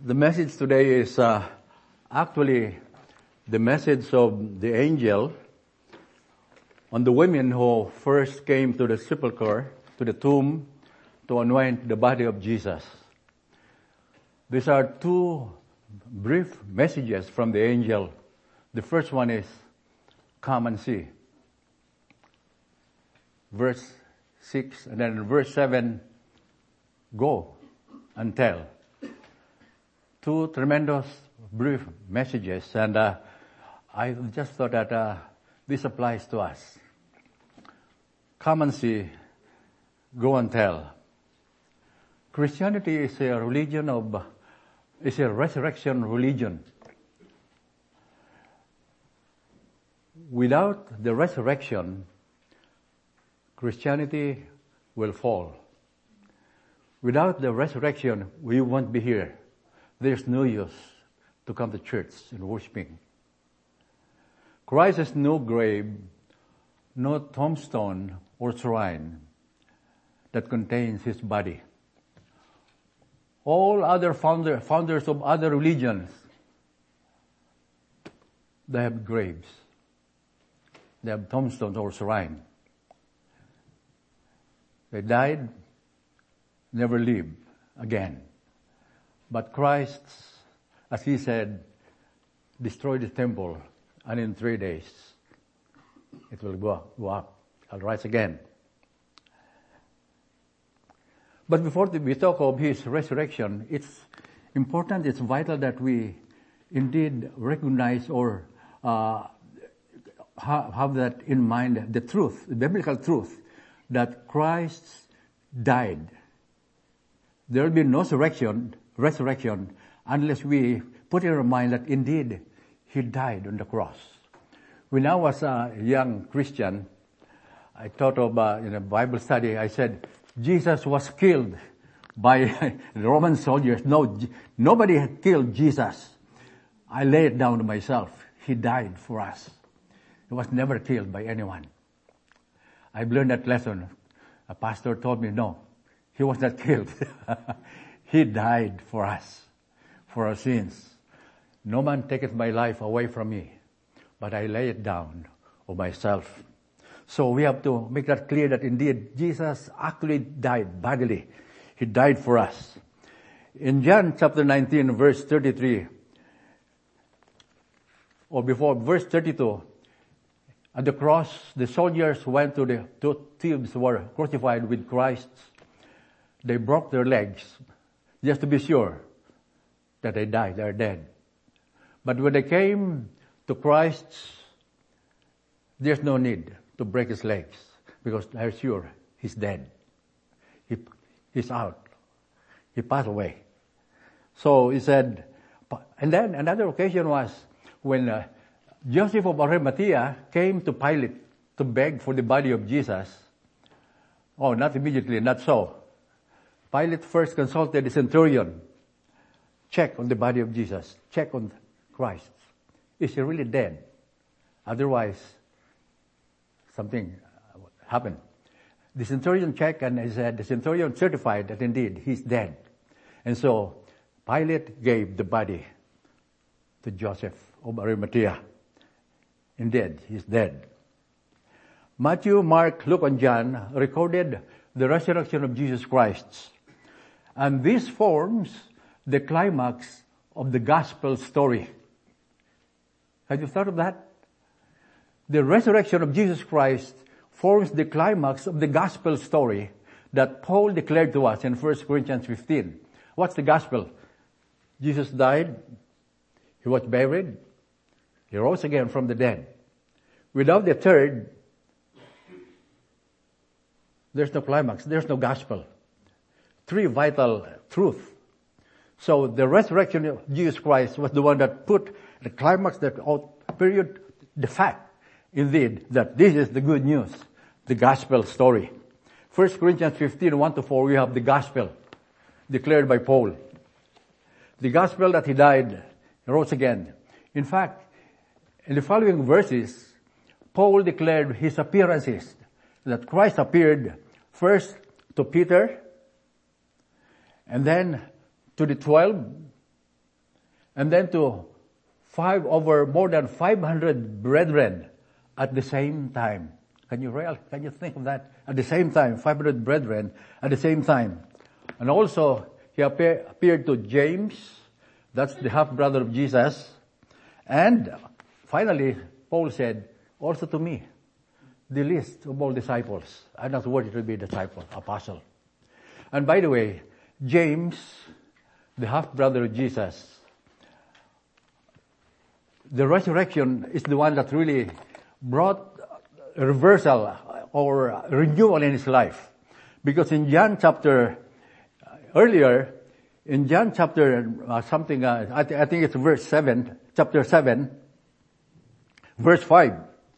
The message today is actually the message of the angel on the women who first came to the sepulchre, to the tomb, to anoint the body of Jesus. These are two brief messages from the angel. The first one is, come and see. Verse 6, and then verse 7, go and tell. Two tremendous brief messages, and I just thought that this applies to us. Come and see, go and tell. Christianity is a resurrection religion. Without the resurrection, Christianity will fall. Without the resurrection, we won't be here. There's no use to come to church and worshiping. Christ has no grave, no tombstone or shrine that contains his body. All other founders of other religions, they have graves. They have tombstones or shrine. They died, never lived again. But Christ, as he said, destroyed the temple, and in 3 days it will go up. I'll rise again. But before we talk of his resurrection, it's important, it's vital that we indeed recognize or have that in mind, the truth, the biblical truth, that Christ died. There will be no resurrection unless we put in our mind that indeed he died on the cross. When I was a young Christian, I thought of in a Bible study, I said, Jesus was killed by the Roman soldiers. No, nobody had killed Jesus. I lay it down to myself. He died for us. He was never killed by anyone. I've learned that lesson. A pastor told me, no, he was not killed. He died for us, for our sins. No man taketh my life away from me, but I lay it down of myself. So we have to make that clear that indeed Jesus actually died bodily. He died for us. In John chapter 19, verse 33, or before verse 32, at the cross, the soldiers went to the two thieves who were crucified with Christ. They broke their legs just to be sure that they died, they're dead. But when they came to Christ, there's no need to break his legs because they're sure he's dead. He's out. He passed away. So he said, and then another occasion was when Joseph of Arimathea came to Pilate to beg for the body of Jesus. Oh, not immediately, not so. Pilate first consulted the centurion. Check on the body of Jesus. Check on Christ. Is he really dead? Otherwise, something happened. The centurion checked and he said, the centurion certified that indeed he's dead. And so Pilate gave the body to Joseph of Arimathea. Indeed, he's dead. Matthew, Mark, Luke, and John recorded the resurrection of Jesus Christ. And this forms the climax of the gospel story. Have you thought of that? The resurrection of Jesus Christ forms the climax of the gospel story that Paul declared to us in 1 Corinthians 15. What's the gospel? Jesus died. He was buried. He rose again from the dead. Without the third, there's no climax. There's no gospel. Three vital truths. So the resurrection of Jesus Christ was the one that put the climax, that period, the fact, indeed, that this is the good news, the gospel story. 1 Corinthians 15, 1-4, we have the gospel declared by Paul. The gospel that he died, he rose again. In fact, in the following verses, Paul declared his appearances, that Christ appeared first to Peter, and then to the 12, and then to more than 500 brethren at the same time. Can you think of that? At the same time, 500 brethren at the same time. And also, he appeared to James, that's the half-brother of Jesus. And finally, Paul said, also to me, the least of all disciples. I'm not worthy to be disciple, apostle. And by the way, James, the half-brother of Jesus, the resurrection is the one that really brought a reversal or renewal in his life. Because in John chapter, I think it's chapter 7, verse 5.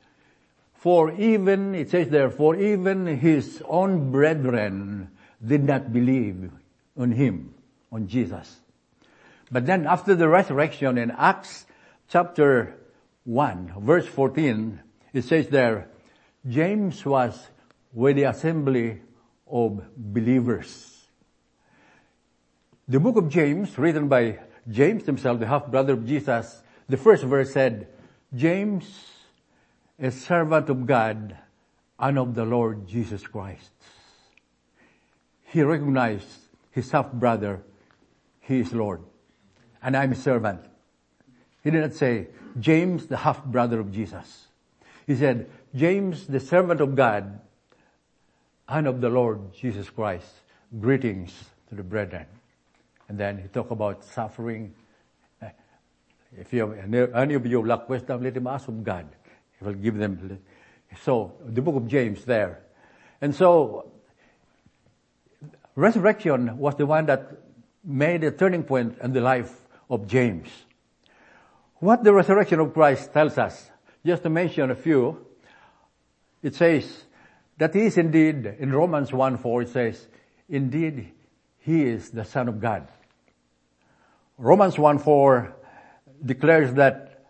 It says there, for even his own brethren did not believe on him, on Jesus. But then after the resurrection in Acts chapter 1, verse 14, it says there, James was with the assembly of believers. The book of James, written by James himself, the half-brother of Jesus, the first verse said, James, a servant of God and of the Lord Jesus Christ. He recognized his half-brother, he is Lord, and I'm a servant. He did not say, James, the half-brother of Jesus. He said, James, the servant of God and of the Lord Jesus Christ. Greetings to the brethren. And then he talked about suffering. If any of you lack wisdom, let him ask of God. He will give them. So, the book of James there. And so, resurrection was the one that made a turning point in the life of James. What the resurrection of Christ tells us, just to mention a few, it says that he is indeed, in Romans 1:4, it says, indeed, he is the Son of God. Romans 1:4 declares that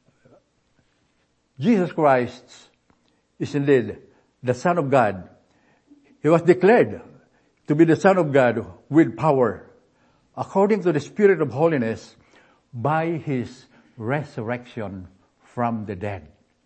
Jesus Christ is indeed the Son of God. He was declared to be the Son of God with power, according to the Spirit of holiness, by his resurrection from the dead.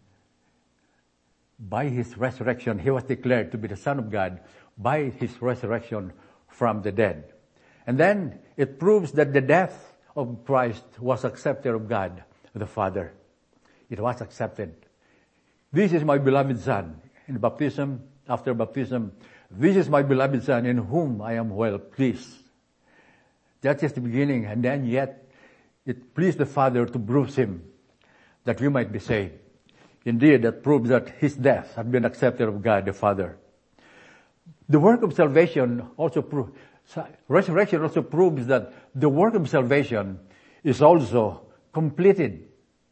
By his resurrection, he was declared to be the Son of God by his resurrection from the dead. And then it proves that the death of Christ was accepted of God, the Father. It was accepted. This is my beloved Son. In baptism, after baptism, this is my beloved Son in whom I am well pleased. That's just the beginning, and then yet it pleased the Father to bruise him, that we might be saved. Indeed, that proves that his death had been accepted of God the Father. The work of salvation resurrection also proves that the work of salvation is also completed.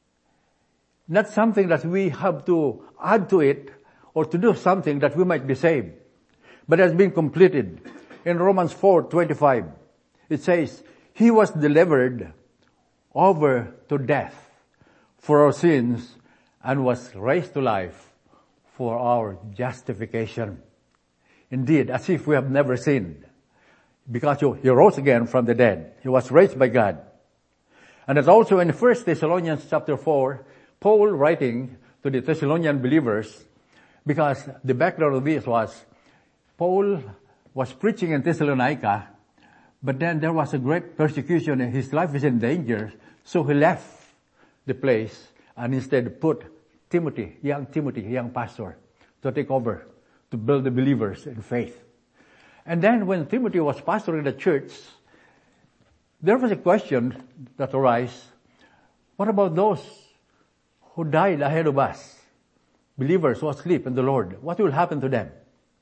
Not something that we have to add to it or to do something that we might be saved, but has been completed. In Romans 4:25, it says, he was delivered over to death for our sins and was raised to life for our justification. Indeed, as if we have never sinned, because he rose again from the dead. He was raised by God. And it's also in 1 Thessalonians chapter 4, Paul writing to the Thessalonian believers, because the background of this was, Paul was preaching in Thessalonica, but then there was a great persecution and his life is in danger, so he left the place and instead put Timothy, young pastor, to take over, to build the believers in faith. And then when Timothy was pastoring the church, there was a question that arose, what about those who died ahead of us? Believers who are asleep in the Lord, what will happen to them?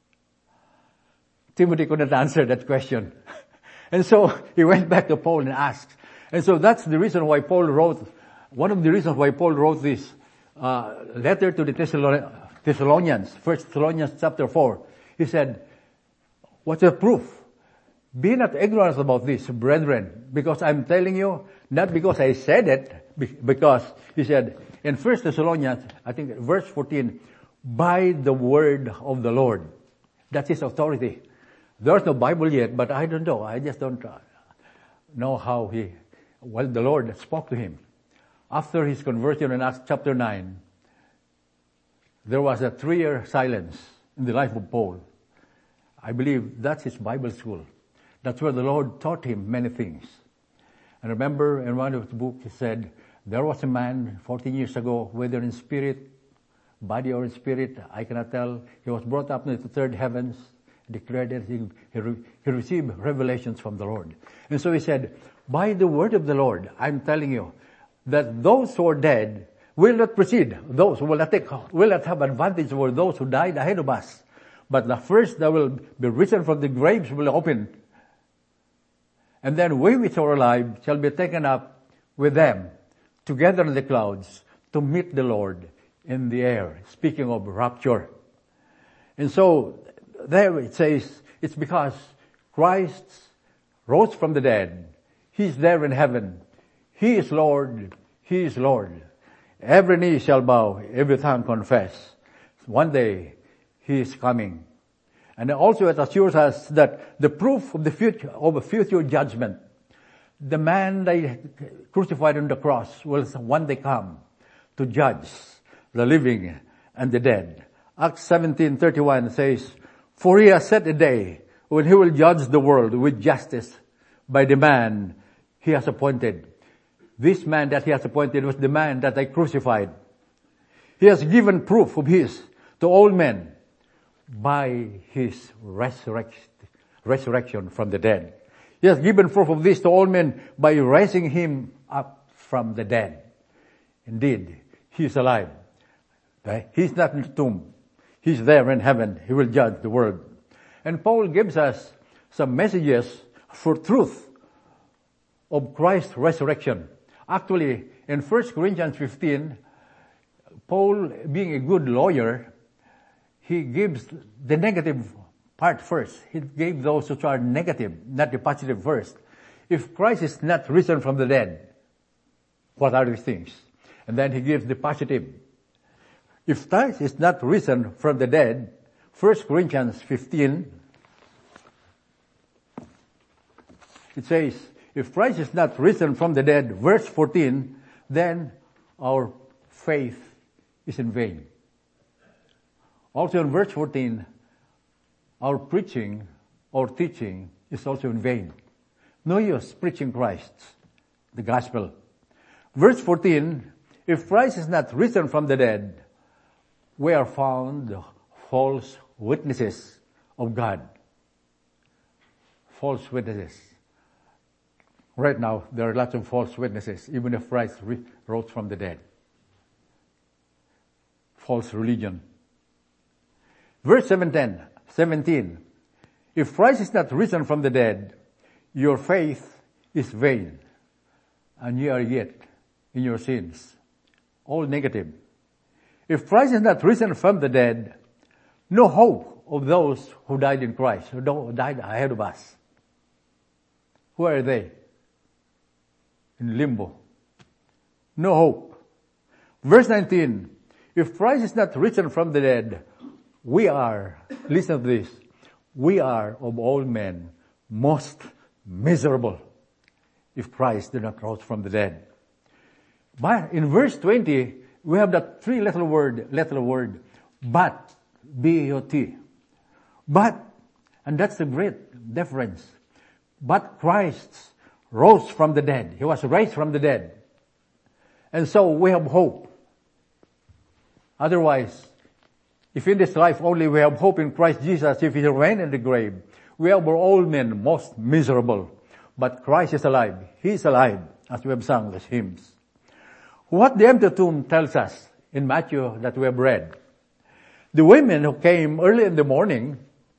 Timothy couldn't answer that question. And so he went back to Paul and asked. And so that's the reason why one of the reasons why Paul wrote this letter to the Thessalonians, 1 Thessalonians chapter 4. He said, what's the proof? Be not ignorant about this, brethren, because I'm telling you, not because I said it, because he said in 1 Thessalonians, I think verse 14, by the word of the Lord. That's his authority. There's no Bible yet, but I don't know. I just don't know how he Well, the Lord spoke to him. After his conversion in Acts chapter 9, there was a 3-year silence in the life of Paul. I believe that's his Bible school. That's where the Lord taught him many things. And remember, in one of his books, he said, there was a man 14 years ago, whether in spirit, body or in spirit, I cannot tell. He was brought up into the third heavens, declared that he received revelations from the Lord. And so he said, by the word of the Lord, I'm telling you that those who are dead will not proceed. Those who will not have advantage over those who died ahead of us. But the first that will be risen from the graves will open. And then we which are alive shall be taken up with them together in the clouds to meet the Lord in the air. Speaking of rapture. And so there it says it's because Christ rose from the dead. He's there in heaven. He is Lord. He is Lord. Every knee shall bow, every tongue confess. One day He is coming. And also it assures us that the proof of a future judgment, the man they crucified on the cross will one day come to judge the living and the dead. Acts 17:31 says, for He has set a day when He will judge the world with justice by the man He has appointed. This man that He has appointed was the man that they crucified. He has given proof of His to all men by His resurrection from the dead. He has given proof of this to all men by raising Him up from the dead. Indeed, He is alive. He's not in the tomb. He's there in heaven. He will judge the world. And Paul gives us some messages for truth of Christ's resurrection. Actually, in 1 Corinthians 15, Paul, being a good lawyer, he gives the negative part first. He gave those which are negative, not the positive first. If Christ is not risen from the dead, what are these things? And then he gives the positive. If Christ is not risen from the dead, 1 Corinthians 15, it says, if Christ is not risen from the dead, verse 14, then our faith is in vain. Also in verse 14, our preaching or teaching is also in vain. No use preaching Christ, the gospel. Verse 14, if Christ is not risen from the dead, we are found false witnesses of God. False witnesses. Right now, there are lots of false witnesses, even if Christ rose from the dead. False religion. Verse 17, if Christ is not risen from the dead, your faith is vain, and ye are yet in your sins. All negative. If Christ is not risen from the dead, no hope of those who died in Christ, who died ahead of us. Who are they? In limbo. No hope. Verse 19, if Christ is not risen from the dead, we are, listen to this, we are of all men most miserable if Christ did not rise from the dead. But in verse 20, we have that letter word, but, B-O-T. But, and that's the great difference. But Christ rose from the dead. He was raised from the dead. And so we have hope. Otherwise, if in this life only we have hope in Christ Jesus, if He remained in the grave, we are all men most miserable. But Christ is alive. He is alive, as we have sung these hymns. What the empty tomb tells us in Matthew that we have read. The women who came early in the morning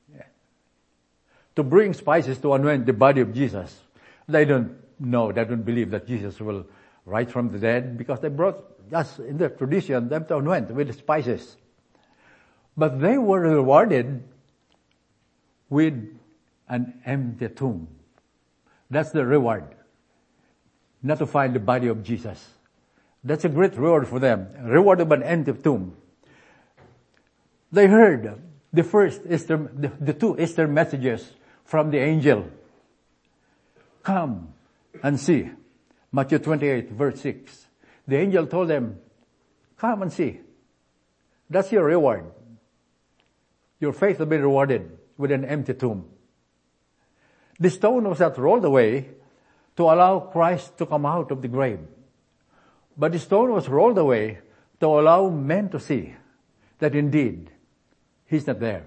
to bring spices to anoint the body of Jesus, they don't believe that Jesus will rise from the dead because they brought, just in their tradition, them to anoint with the spices. But they were rewarded with an empty tomb. That's the reward. Not to find the body of Jesus. That's a great reward for them. Reward of an empty tomb. They heard the two Easter messages from the angel. Come and see. Matthew 28, verse 6. The angel told them, come and see. That's your reward. Your faith will be rewarded with an empty tomb. The stone was not rolled away to allow Christ to come out of the grave. But the stone was rolled away to allow men to see that indeed He's not there.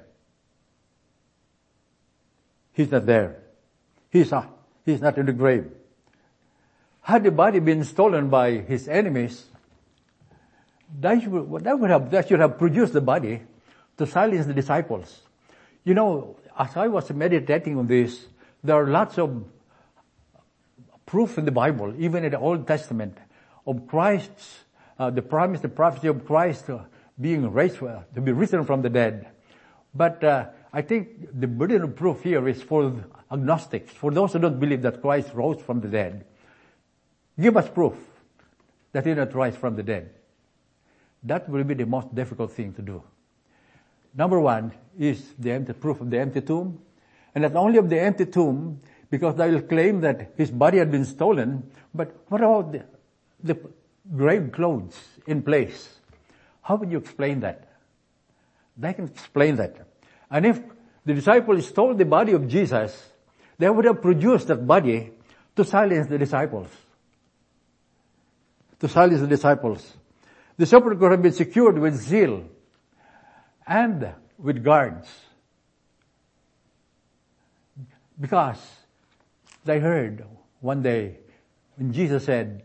He's not there. He's not in the grave. Had the body been stolen by His enemies, that should have produced the body to silence the disciples. You know, as I was meditating on this, there are lots of proof in the Bible, even in the Old Testament, of Christ's, the prophecy of Christ being raised, to be risen from the dead. But I think the burden of proof here is for agnostics, for those who don't believe that Christ rose from the dead. Give us proof that He did not rise from the dead. That will be the most difficult thing to do. Number one is the empty proof of the empty tomb. And not only of the empty tomb, because they will claim that His body had been stolen, but what about the grave clothes in place? How would you explain that? They can explain that. And if the disciples stole the body of Jesus, they would have produced that body to silence the disciples. To silence the disciples. The sepulchre could have been secured with zeal and with guards. Because they heard one day when Jesus said,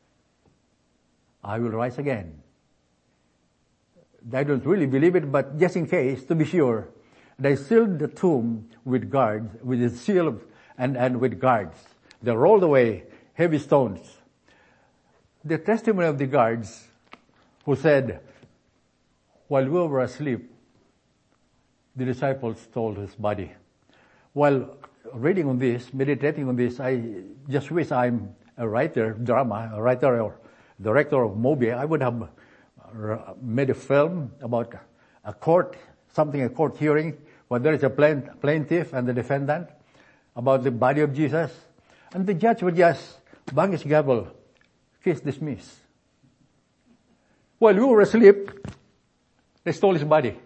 I will rise again. They don't really believe it, but just in case, to be sure, they sealed the tomb with guards, with a seal and with guards. They rolled away heavy stones. The testimony of the guards who said, while we were asleep, the disciples stole His body. While reading on this, meditating on this, I just wish I'm a writer or director of movie. I would have made a film about a court hearing where there is a plaintiff and the defendant about the body of Jesus. And the judge would just bang his gavel, case dismissed. While we were asleep, they stole His body.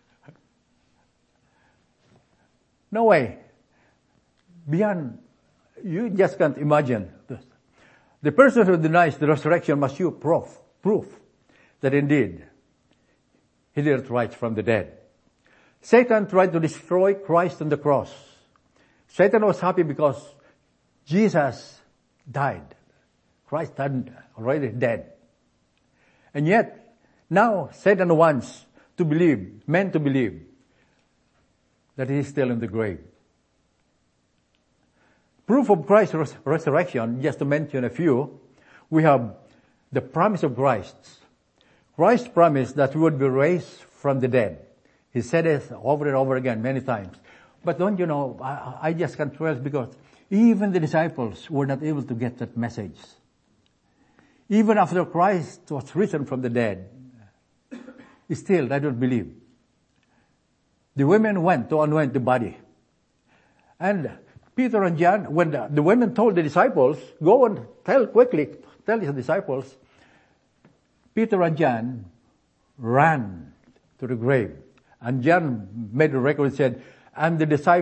No way. Beyond, you just can't imagine this. The person who denies the resurrection must show proof that indeed He didn't rise from the dead. Satan tried to destroy Christ on the cross. Satan was happy because Jesus died. Christ had already dead. And yet, now Satan wants men to believe that He is still in the grave. Proof of Christ's resurrection, just to mention a few, we have the promise of Christ. Christ promised that we would be raised from the dead. He said it over and over again many times. But don't you know, I just can't rest because even the disciples were not able to get that message. Even after Christ was risen from the dead, still they don't believe. The women went to anoint the body. And Peter and John, when the women told the disciples, go and tell his disciples, Peter and John ran to the grave. And John made a record and said, and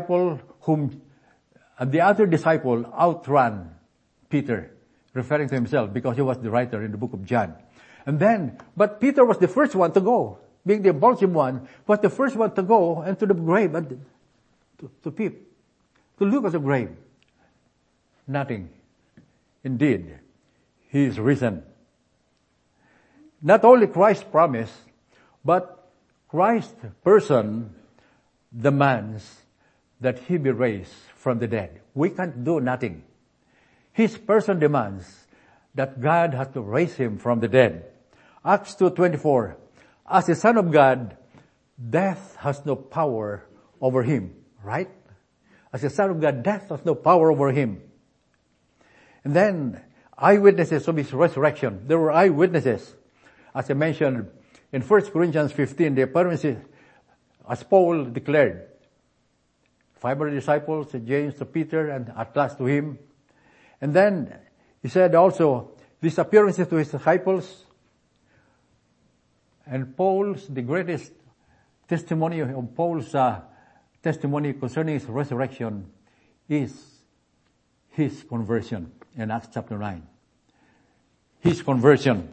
the other disciple outran Peter, referring to himself because he was the writer in the book of John. But Peter was the first one to go, being the impulsive one, was the first one to go and to the grave and to peep, to look at the grave. Nothing. Indeed, He is risen. Not only Christ's promise, but Christ's person demands that He be raised from the dead. We can't do nothing. His person demands that God has to raise Him from the dead. Acts 2:24. As the Son of God, death has no power over Him. Right? As the Son of God, death has no power over Him. And then, eyewitnesses of His resurrection. There were eyewitnesses. As I mentioned, in 1 Corinthians 15, the appearances, as Paul declared, 500 disciples, James to Peter, and at last to him. And then, He said also, these appearances to his disciples, and the greatest testimony of Paul's testimony concerning his resurrection is his conversion in Acts chapter 9. His conversion.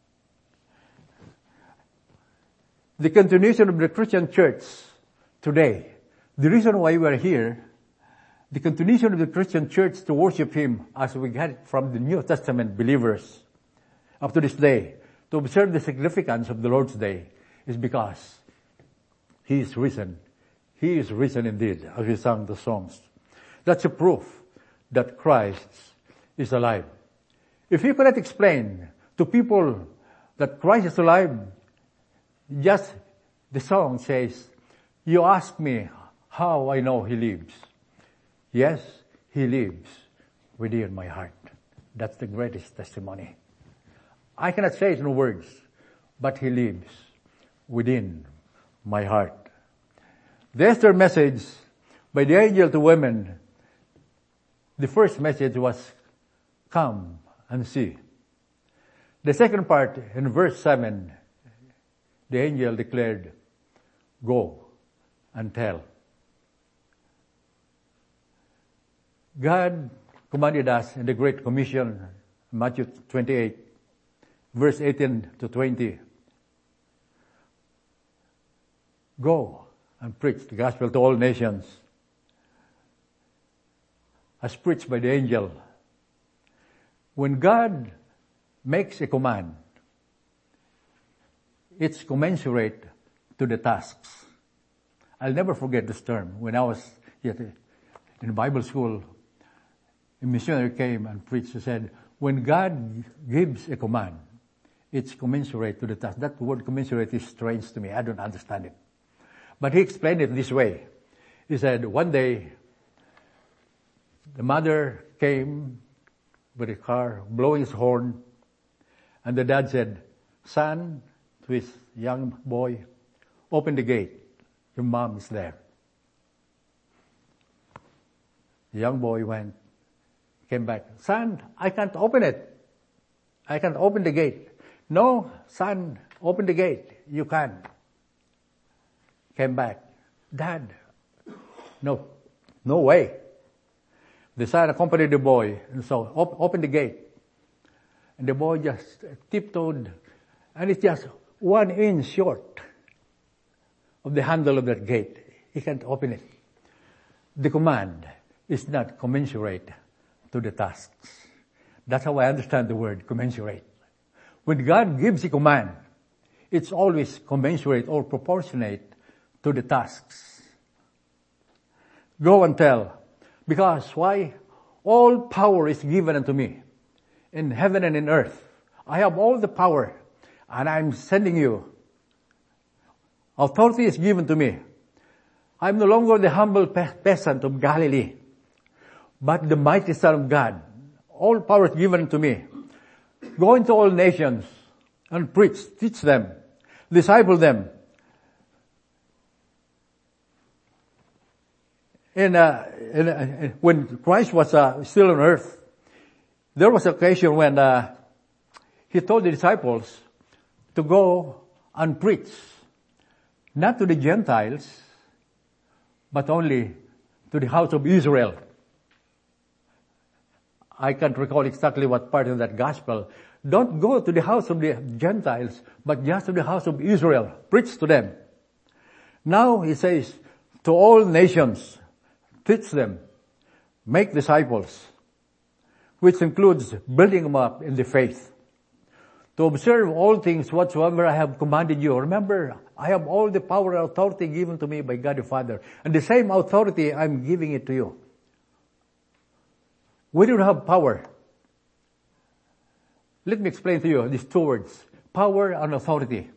The continuation of the Christian church today, the reason why we are here, the continuation of the Christian church to worship Him as we get it from the New Testament believers up to this day, to observe the significance of the Lord's Day, is because He is risen. He is risen indeed, as we sang the songs. That's a proof that Christ is alive. If you cannot explain to people that Christ is alive, just the song says, you ask me how I know He lives. Yes, He lives within my heart. That's the greatest testimony. I cannot say it in words, but He lives within my heart. The Esther message by the angel to women, the first message was, come and see. The second part, in verse 7, the angel declared, go and tell. God commanded us in the Great Commission, Matthew 28, verse 18 to 20. Go and preach the gospel to all nations, as preached by the angel. When God makes a command, it's commensurate to the tasks. I'll never forget this term. When I was in Bible school, a missionary came and preached. He said, when God gives a command, it's commensurate to the task. That word commensurate is strange to me. I don't understand it. But he explained it this way. He said, one day, the mother came with a car, blowing his horn, and the dad said, son, to his young boy, open the gate. Your mom is there. The young boy went, came back. Son, I can't open it. I can't open the gate. No, son, open the gate. You can. Came back. Dad, no way. The son accompanied the boy, and so open the gate. And the boy just tiptoed, and it's just 1 inch short of the handle of that gate. He can't open it. The command is not commensurate to the tasks. That's how I understand the word commensurate. When God gives a command, it's always commensurate or proportionate to the tasks. Go and tell. Because why? All power is given unto me in heaven and in earth. I have all the power, and I'm sending you. Authority is given to me. I'm no longer the humble peasant of Galilee, but the mighty Son of God. All power is given to me. Go into all nations and preach, teach them, disciple them. When Christ was still on earth, there was an occasion when He told the disciples to go and preach, not to the Gentiles, but only to the house of Israel. I can't recall exactly what part of that gospel. Don't go to the house of the Gentiles, but just to the house of Israel. Preach to them. Now He says, to all nations, teach them, make disciples, which includes building them up in the faith. To observe all things whatsoever I have commanded you. Remember, I have all the power and authority given to me by God the Father. And the same authority, I'm giving it to you. We don't have power. Let me explain to you these two words, power and authority.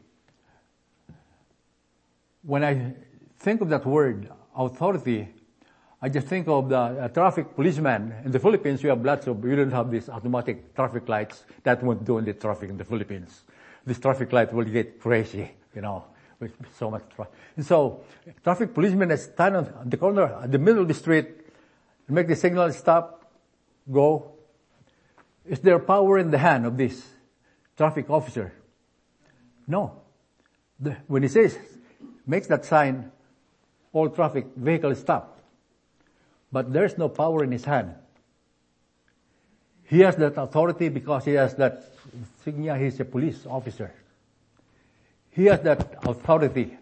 When I think of that word, authority, I just think of the traffic policeman. In the Philippines, you don't have these automatic traffic lights. That won't do in the traffic in the Philippines. This traffic light will get crazy, with so much traffic. And so, traffic policemen stand on the corner, at the middle of the street, and make the signal stop, go. Is there power in the hand of this traffic officer? No. When he says, makes that sign, all traffic vehicles stop. But there's no power in his hand. He has that authority because he has that insignia. He's a police officer. He has that authority.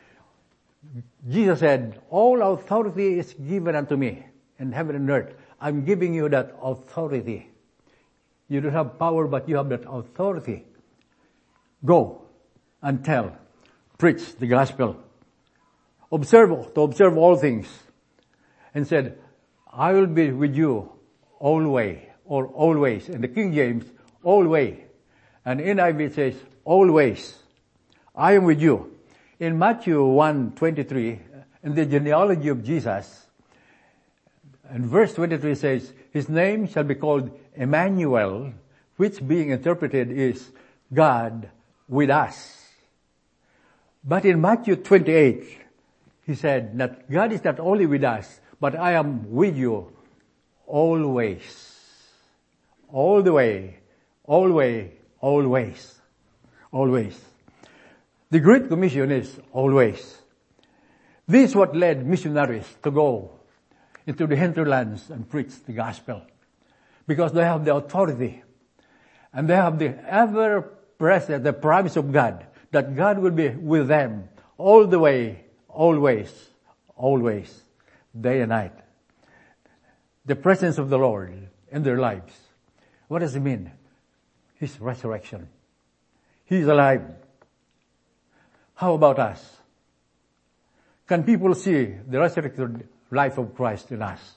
Jesus said, all authority is given unto me in heaven and earth. I'm giving you that authority. You don't have power, but you have that authority. Go and tell, preach the gospel. Observe all things. And said, I will be with you always, or always. In the King James, always. And in NIV it says, always. I am with you. In Matthew 1:23, in the genealogy of Jesus, and verse 23 says, his name shall be called Emmanuel, which being interpreted is God with us. But in Matthew 28, he said that God is not only with us, but I am with you always. All the way, always, always, always. The Great Commission is always. This is what led missionaries to go into the hinterlands and preach the gospel. Because they have the authority. And they have the ever-present, the promise of God, that God will be with them all the way, always, always, day and night. The presence of the Lord in their lives. What does it mean? His resurrection. He is alive. How about us? Can people see the resurrected life of Christ in us?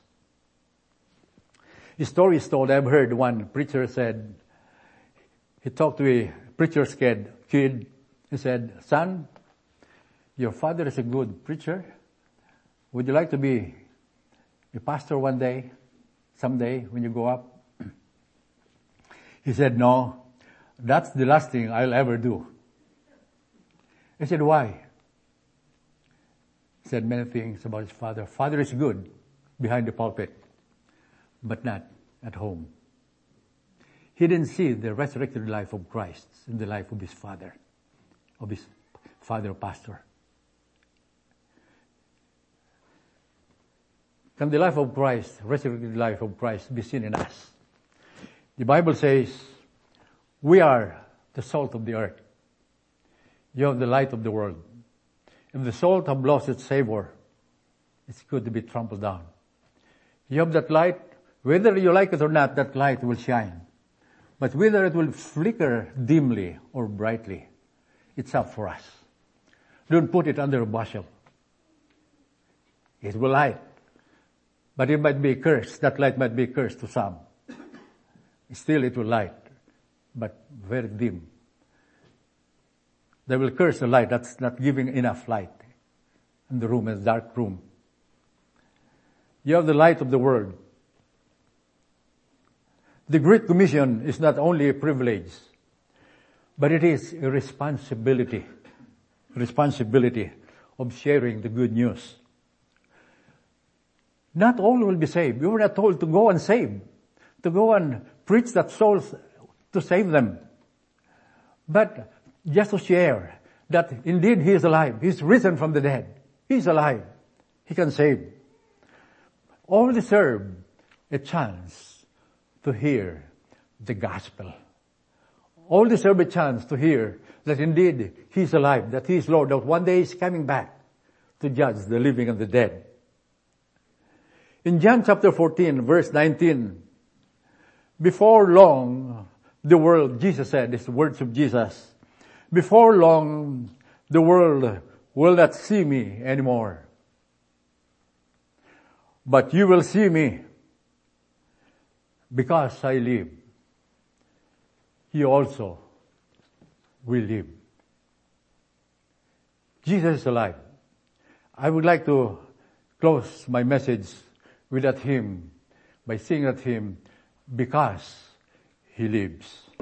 A story is told. I've heard one preacher said, he talked to a preacher's kid. He said, son, your father is a good preacher. Would you like to be a pastor one day, someday when you grow up? He said, no, that's the last thing I'll ever do. I said, why? He said many things about his father. Father is good behind the pulpit, but not at home. He didn't see the resurrected life of Christ in the life of his father pastor. Can the life of Christ, resurrected life of Christ, be seen in us? The Bible says, we are the salt of the earth. You have the light of the world. If the salt have lost its savor, it's good to be trampled down. You have that light, whether you like it or not, that light will shine. But whether it will flicker dimly or brightly, it's up for us. Don't put it under a bushel. It will light. But it might be cursed. That light might be cursed to some. Still it will light, but very dim. They will curse the light that's not giving enough light in the room, in the dark room. You have the light of the world. The Great Commission is not only a privilege, but it is a responsibility of sharing the good news. Not all will be saved. We were not told to go and save, to go and preach that souls, to save them. But just to share that indeed He is alive. He's risen from the dead. He's alive. He can save. All deserve a chance to hear the gospel. All deserve a chance to hear that indeed He's alive, that He is Lord, that one day He's coming back to judge the living and the dead. In John chapter 14, verse 19, before long, the world, Jesus said, these words of Jesus, before long, the world will not see me anymore. But you will see me because I live. You also will live. Jesus is alive. I would like to close my message with that hymn, by singing that hymn, because He lives.